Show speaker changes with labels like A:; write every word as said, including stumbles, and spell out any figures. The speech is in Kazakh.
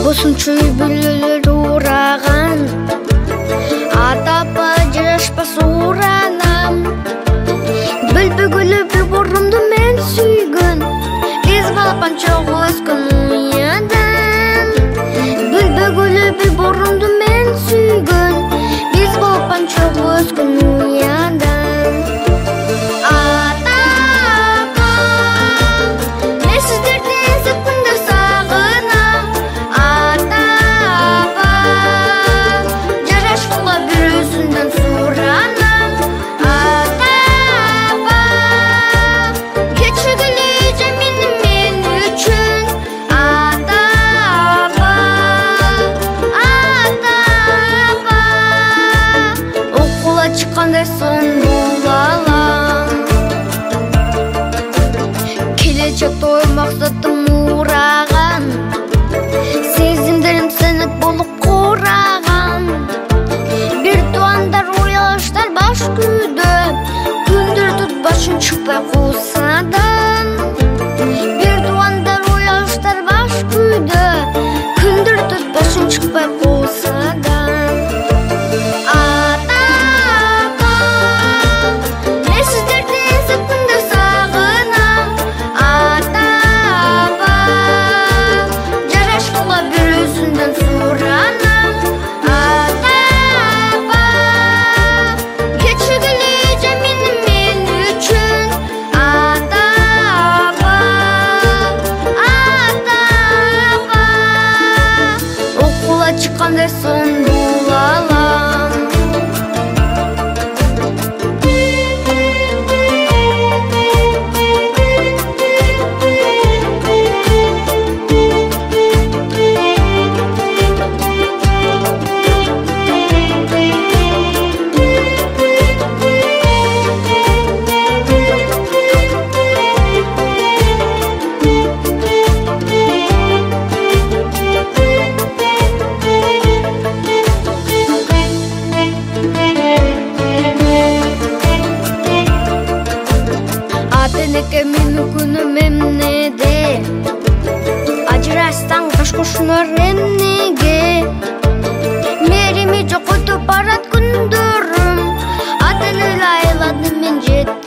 A: Босунчу бүлөлөр ураган, атапа жарашпас уранам. Бүлбүгүлү бир борумду мен сүйгөн, биз балапан чогуу өскөн уядан. Бүлбүгүлү бир борумду мен сүйгөн, биз балапан чогуу өскөн уядан. Çıkanda son bulalım, gelecek toy maksatım uğragan, sezimlerim senet bolup kuragan. Bir doğandar uyalışlar baş güdü, gündür tut başın çıkpay kusadan. Bir doğandar uyalışlar baş güdü, gündür tut başın çıkpay kusadan. Çıkanda son bulalım. Атенеке мені күнім емнеде, ажырастан қаш құшыныр емнеге. Мереме жоқ өтіп барат күндерім, атені айладым мен жет